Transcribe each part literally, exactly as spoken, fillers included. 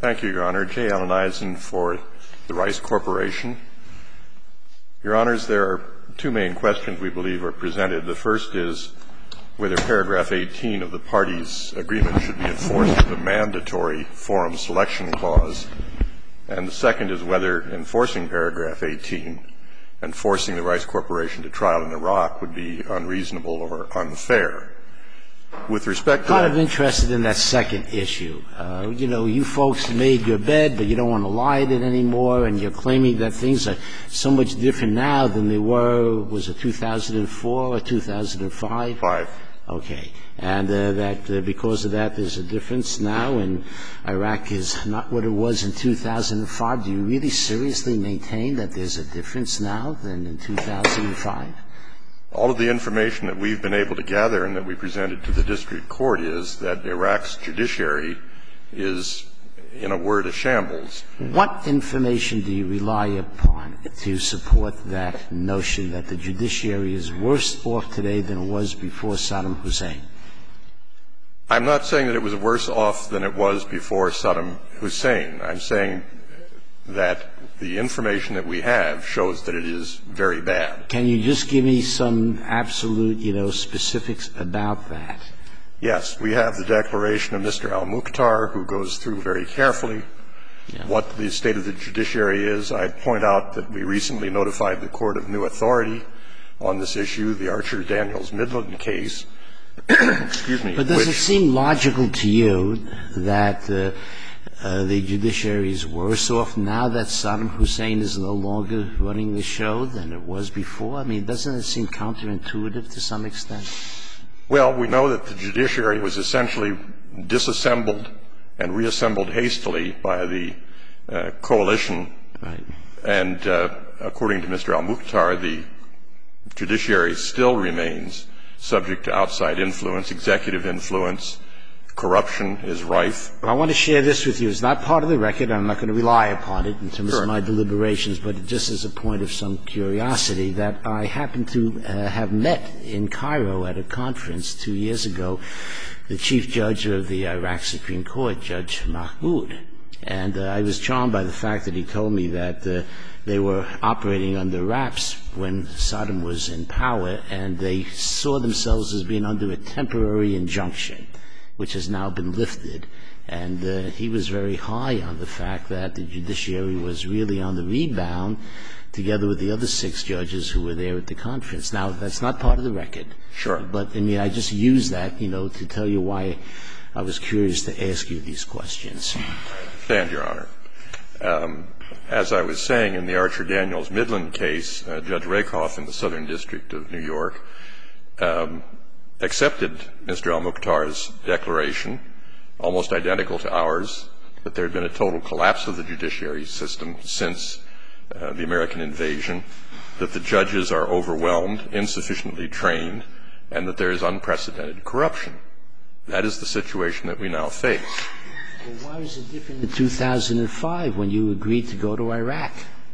Thank you, Your Honor. J. Allen Eisen for the Rice Corporation. Your Honors, there are two main questions we believe are presented. The first is whether paragraph eighteen of the parties' agreement should be enforced with a mandatory forum selection clause. And the second is whether enforcing paragraph eighteen and forcing the Rice Corporation to trial in Iraq would be unreasonable or unfair. With respect to that, I'm kind of interested in that second issue. Uh, you know, you folks made your bed, but you don't want to lie in it anymore, and you're claiming that things are so much different now than they were, was it two thousand four or two thousand five? Five. Okay. And uh, that uh, because of that, there's a difference now, and Iraq is not what it was in two thousand five. Do you really seriously maintain that there's a difference now than in two thousand five? All of the information that we've been able to gather and that we presented to the district court is that Iraq's judiciary is, in a word, a shambles. What information do you rely upon to support that notion that the judiciary is worse off today than it was before Saddam Hussein? I'm not saying that it was worse off than it was before Saddam Hussein. I'm saying that the information that we have shows that it is very bad. Can you just give me some absolute, you know, specifics about that? Yes. We have the declaration of Mister al-Mukhtar, who goes through very carefully yeah. what the state of the judiciary is. I'd point out that we recently notified the Court of New Authority on this issue, the Archer-Daniels-Midland case. Excuse me. But does which, it seem logical to you that uh, Uh, the judiciary is worse off now that Saddam Hussein is no longer running the show than it was before? I mean, doesn't it seem counterintuitive to some extent? Well, we know that the judiciary was essentially disassembled and reassembled hastily by the uh, coalition. Right. And uh, according to Mister al-Mukhtar, the judiciary still remains subject to outside influence, executive influence. Corruption is rife. I want to share this with you. It's not part of the record. I'm not going to rely upon it in terms sure. of my deliberations, but just as a point of some curiosity, that I happened to uh, have met in Cairo at a conference two years ago the chief judge of the Iraq Supreme Court, Judge Mahmoud. And uh, I was charmed by the fact that he told me that uh, they were operating under wraps when Saddam was in power, and they saw themselves as being under a temporary injunction, which has now been lifted. And uh, he was very high on the fact that the judiciary was really on the rebound, together with the other six judges who were there at the conference. Now, that's not part of the record. Sure. But, I mean, I just use that, you know, to tell you why I was curious to ask you these questions. I understand, Your Honor. Um, as I was saying, in the Archer-Daniels-Midland case, uh, Judge Rakoff in the Southern District of New York um, accepted Mister al-Mukhtar's declaration, almost identical to ours, that there had been a total collapse of the judiciary system since uh, the American invasion, that the judges are overwhelmed, insufficiently trained, and that there is unprecedented corruption. That is the situation that we now face. Well, why was it different in two thousand five when you agreed to go to Iraq?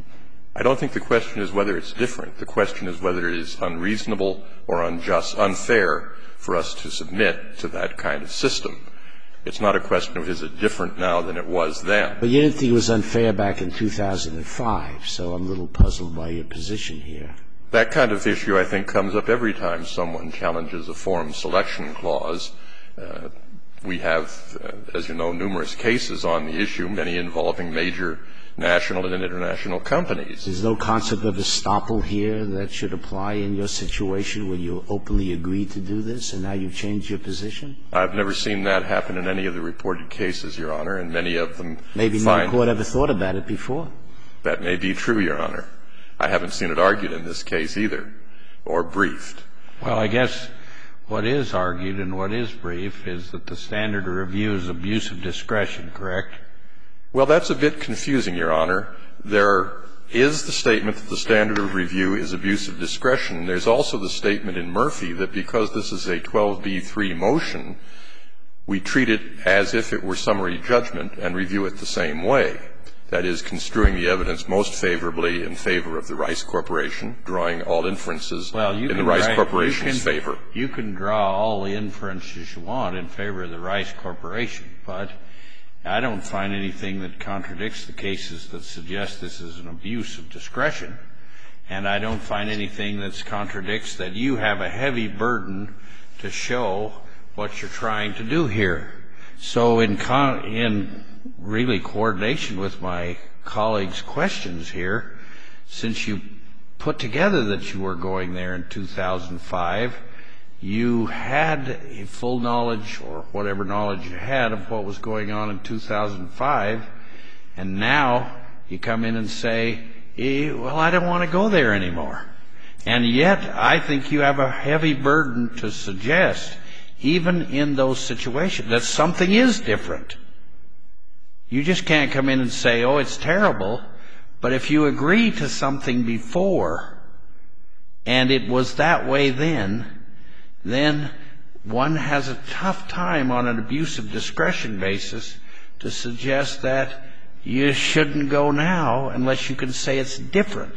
I don't think the question is whether it's different. The question is whether it is unreasonable or unjust, unfair for us to submit to that kind of system. It's not a question of is it different now than it was then. But you didn't think it was unfair back in two thousand five, so I'm a little puzzled by your position here. That kind of issue, I think, comes up every time someone challenges a forum selection clause. Uh, we have, uh, as you know, numerous cases on the issue, many involving major national and international companies. There's no concept of estoppel here that should apply in your situation when you openly agreed to do this and now you've changed your position? I've never seen that happen in any of the reported cases, Your Honor, and many of them Maybe no court ever thought about it before. That may be true, Your Honor. I haven't seen it argued in this case either, or briefed. Well, I guess what is argued and what is briefed is that the standard of review is abuse of discretion, correct? Well, that's a bit confusing, Your Honor. There is the statement that the standard of review is abuse of discretion. There's also the statement in Murphy that because this is a twelve B three motion, we treat it as if it were summary judgment and review it the same way. That is, construing the evidence most favorably in favor of the Rice Corporation, drawing all inferences well, you in the can Rice write, Corporation's you can, favor. You can draw all the inferences you want in favor of the Rice Corporation, but I don't find anything that contradicts the cases that suggest this is an abuse of discretion, and I don't find anything that contradicts that you have a heavy burden to show what you're trying to do here. So in, con in really coordination with my colleagues' questions here, since you put together that you were going there in two thousand five, you had a full knowledge, or whatever knowledge you had, of what was going on in two thousand five, and now you come in and say, eh, well, I don't want to go there anymore. And yet, I think you have a heavy burden to suggest, even in those situations, that something is different. You just can't come in and say, oh, it's terrible. But if you agree to something before, and it was that way then, then one has a tough time on an abuse of discretion basis to suggest that you shouldn't go now unless you can say it's different.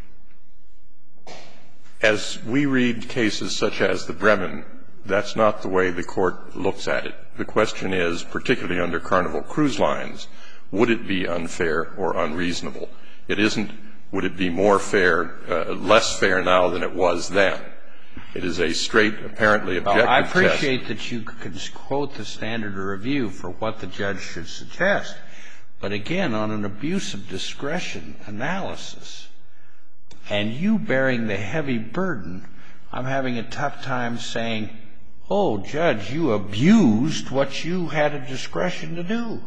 As we read cases such as the Bremen, that's not the way the Court looks at it. The question is, particularly under Carnival Cruise Lines, would it be unfair or unreasonable? It isn't, would it be more fair, uh, less fair now than it was then? It is a straight, apparently objective test. Well, I appreciate that you can quote the standard of review for what the judge should suggest. But again, on an abuse of discretion analysis, and you bearing the heavy burden, I'm having a tough time saying, oh, Judge, you abused what you had a discretion to do.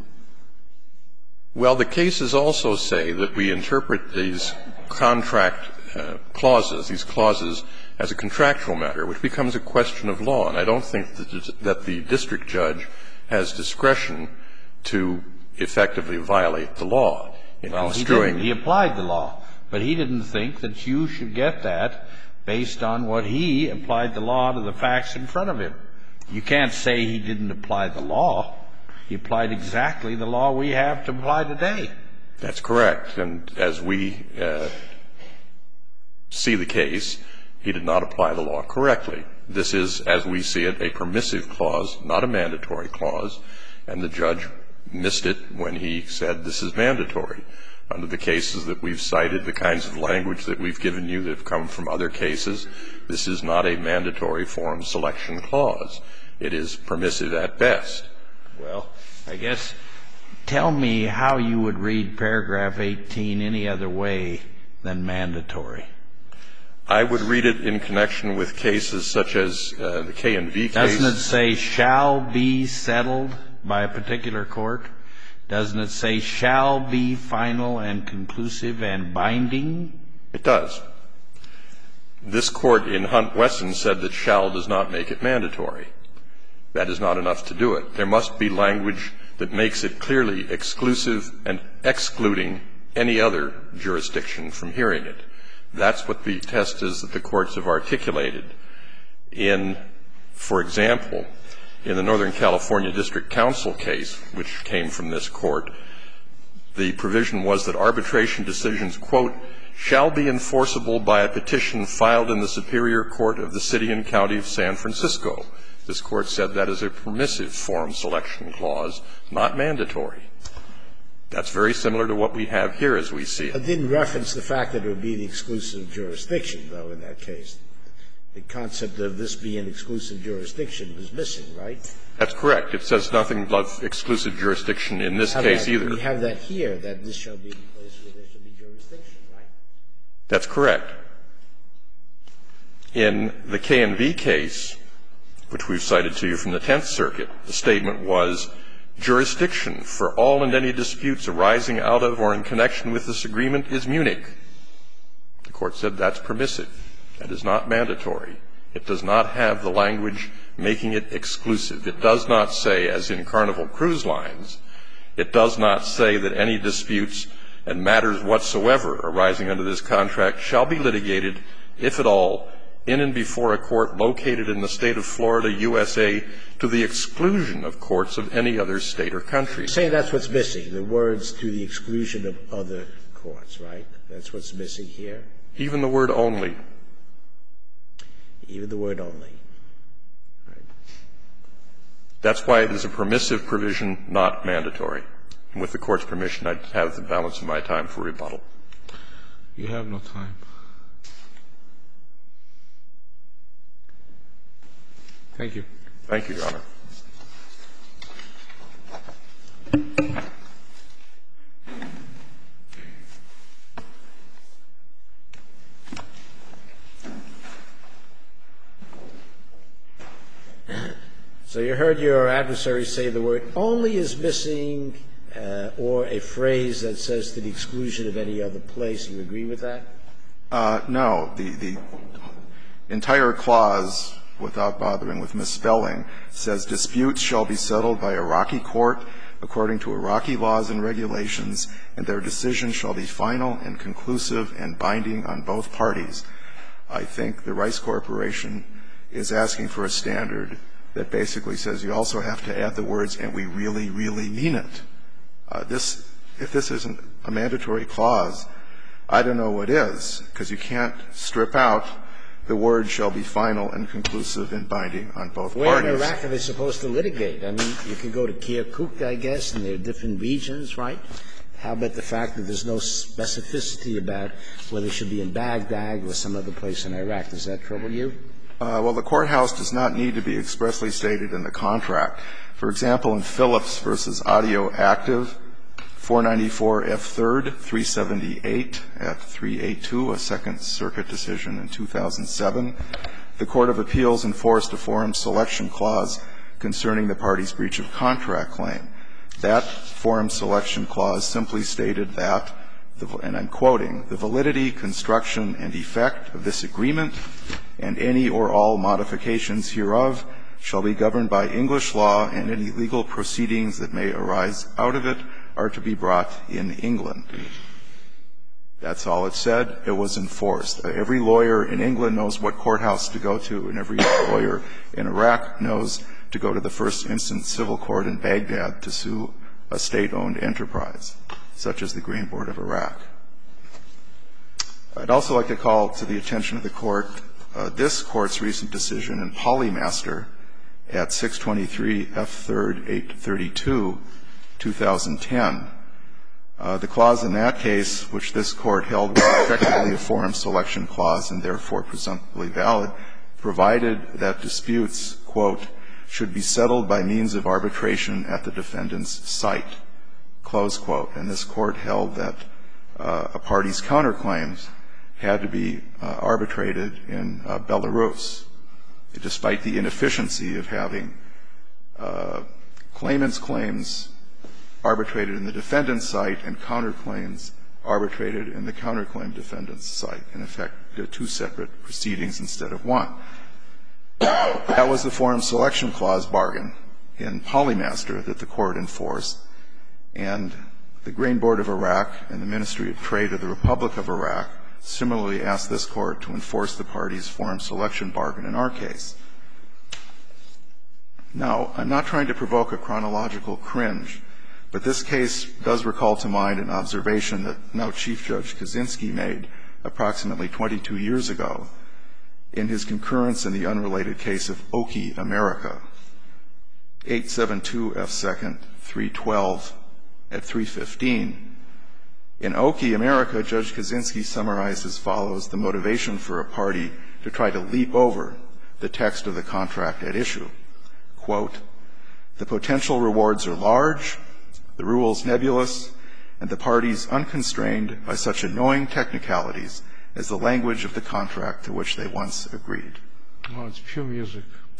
Well, the cases also say that we interpret these contract uh, clauses, these clauses, as a contractual matter, which becomes a question of law. And I don't think that, that the district judge has discretion to effectively violate the law in well, construing. He didn't. He applied the law. But he didn't think that you should get that based on what he applied the law to the facts in front of him. You can't say he didn't apply the law. He applied exactly the law we have to apply today. That's correct. And as we uh, see the case, he did not apply the law correctly. This is, as we see it, a permissive clause, not a mandatory clause, and the judge missed it when he said this is mandatory. Under the cases that we've cited, the kinds of language that we've given you that have come from other cases, this is not a mandatory forum selection clause. It is permissive at best. Well, I guess tell me how you would read paragraph eighteen any other way than mandatory. I would read it in connection with cases such as uh, the K and V case. Doesn't it say shall be settled by a particular court? Doesn't it say shall be final and conclusive and binding? It does. This court in Hunt-Wesson said that shall does not make it mandatory. That is not enough to do it. There must be language that makes it clearly exclusive and excluding any other jurisdiction from hearing it. That's what the test is that the courts have articulated. In, for example, in the Northern California District Council case, which came from this court, the provision was that arbitration decisions, quote, shall be enforceable by a petition filed in the Superior Court of the City and County of San Francisco. This court said that is a permissive forum selection clause, not mandatory. That's very similar to what we have here as we see it. It didn't reference the fact that it would be the exclusive jurisdiction, though, in that case. The concept of this being exclusive jurisdiction was missing, right? That's correct. It says nothing about exclusive jurisdiction in this case either. We have that here, that this shall be the place where there shall be jurisdiction, right? That's correct. In the K and V case, which we've cited to you from the Tenth Circuit, the statement was, jurisdiction for all and any disputes arising out of or in connection with this agreement is Munich. The court said that's permissive. That is not mandatory. It does not have the language making it exclusive. It does not say, as in Carnival Cruise Lines, it does not say that any disputes and matters whatsoever arising under this contract shall be litigated, if at all, in and before a court located in the state of Florida, U S A, to the exclusion of courts of any other state or country. You're saying that's what's missing, the words to the exclusion of other courts, right? That's what's missing here? Even the word only. Even the word only. Right. That's why it is a permissive provision, not mandatory. And with the Court's permission, I'd have the balance of my time for rebuttal. You have no time. Thank you. Thank you, Your Honor. So you heard your adversary say the word only is missing uh, or a phrase that says to the exclusion of any other place. You agree with that? Uh, no. The, the entire clause, without bothering with misspelling, says disputes shall be settled by Iraqi court according to Iraqi laws and regulations, and their decision shall be final and conclusive and binding on both parties. I think the Rice Corporation is asking for a standard that basically says you also have to add the words, and we really, really mean it. Uh, this, if this isn't a mandatory clause, I don't know what is, because you can't strip out the word shall be final and conclusive and binding on both Where parties. in Iraq are they supposed to litigate? I mean, you can go to Kirkuk, I guess, and there are different regions, right? How about the fact that there's no specificity about whether it should be in Baghdad or some other place in Iraq? Does that trouble you? Uh, well, the courthouse does not need to be expressly stated in the contract. For example, in Phillips versus Audio Active, four ninety-four F third, three seventy-eight at three eighty-two, a Second Circuit decision in two thousand seven, the Court of Appeals enforced a forum selection clause concerning the party's breach of contract claim. That forum selection clause simply stated that, and I'm quoting, the validity, construction, and effect of this agreement and any or all modifications hereof shall be governed by English law, and any legal proceedings that may arise out of it are to be brought in England. That's all it said. It was enforced. Every lawyer in England knows what courthouse to go to, and every lawyer in Iraq knows to go to the first instance civil court in Baghdad to sue a state-owned enterprise, such as the Green Board of Iraq. I'd also like to call to the attention of the Court uh, this Court's recent decision in Polymaster at six twenty-three F third, eight thirty-two, two thousand ten. Uh, the clause in that case, which this Court held was effectively a forum selection clause and therefore presumptively valid, provided that disputes, quote, should be settled by means of arbitration at the defendant's site, close quote. And this Court held that uh, a party's counterclaims had to be uh, arbitrated in uh, Belarus, despite the inefficiency of having uh, claimants' claims arbitrated in the defendant's site and counterclaims arbitrated in the counterclaim defendant's site. In effect, two separate proceedings instead of one. That was the forum selection clause bargain in Polymaster that the Court enforced, and the Green Board of Iraq and the Ministry of Trade of the Republic of Iraq similarly asked this Court to enforce the party's forum selection bargain in our case. Now, I'm not trying to provoke a chronological cringe, but this case does recall to mind an observation that now Chief Judge Kaczynski made approximately twenty-two years ago in his concurrence in the unrelated case of Oki, America, eight seventy-two F second, three twelve at three fifteen. In Oki, America, Judge Kaczynski summarized as follows the motivation for a party to try to leap over the text of the contract at issue. Quote, the potential rewards are large, the rules nebulous, and the parties unconstrained by such annoying technicalities as the language of the contract to which they once agreed. Oh, it's pure music.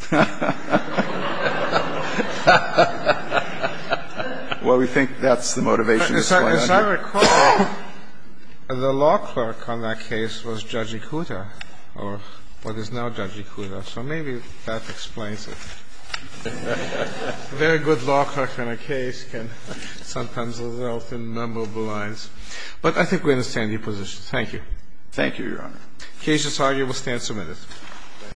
Well, we think that's the motivation. As I, as I recall, the law clerk on that case was Judge Ikuta, or what is now Judge Ikuta, so maybe that explains it. A very good law clerk on a case can sometimes result in memorable lines. But I think we understand your position. Thank you. Thank you, Your Honor. Case is argued will stand submitted.